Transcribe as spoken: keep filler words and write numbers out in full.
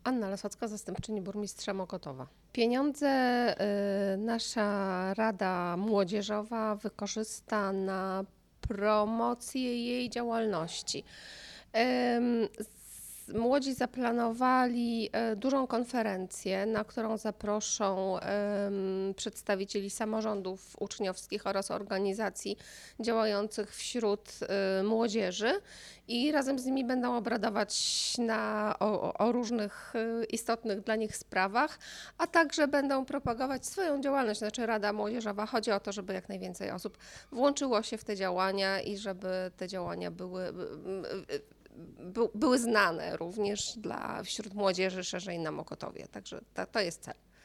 Anna Lasocka, zastępczyni burmistrza Mokotowa. Pieniądze y, nasza Rada Młodzieżowa wykorzysta na promocję jej działalności. Ym, Młodzi zaplanowali y, dużą konferencję, na którą zaproszą y, przedstawicieli samorządów uczniowskich oraz organizacji działających wśród y, młodzieży i razem z nimi będą obradować na, o, o różnych y, istotnych dla nich sprawach, a także będą propagować swoją działalność, znaczy Rada Młodzieżowa. Chodzi o to, żeby jak najwięcej osób włączyło się w te działania i żeby te działania były... Y, y, y, były znane również dla wśród młodzieży szerzej na Mokotowie. Także to, to jest cel.